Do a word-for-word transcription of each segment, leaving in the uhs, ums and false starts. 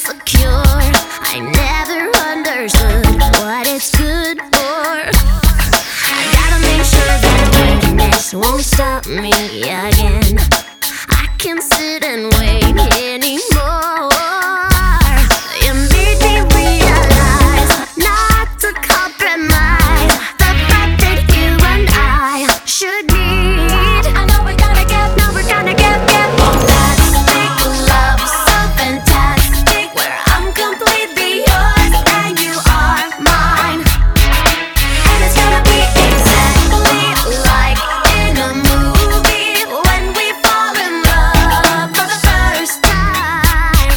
insecure. I never understood what it's good for. I gotta make sure that weakness won't stop me again. I can't sit and wait anymore. You made me realize not to compromise the fact that you and I should meet. I know we're gonna get, know we're gonna get, get fantastic love, so fantastic, where I'm completely yours and you are mine. And it's gonna be exactly like in a movie when we fall in love for the first time.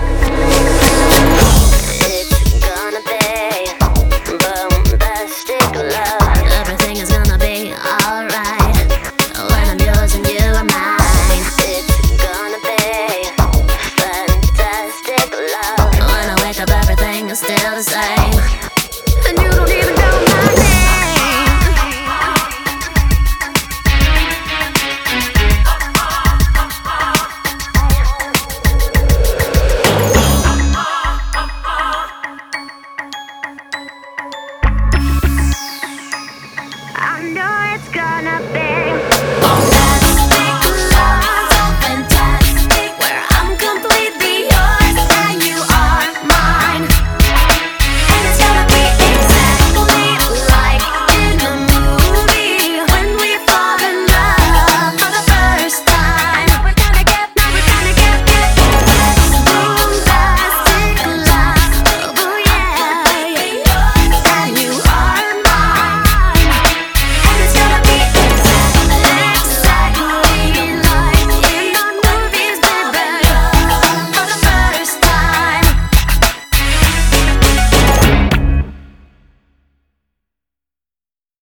It's gonna be bombastic love. Everything is gonna be alright when I'm yours and you are mine. It's gonna be fantastic love. When I wake up, everything is still the same.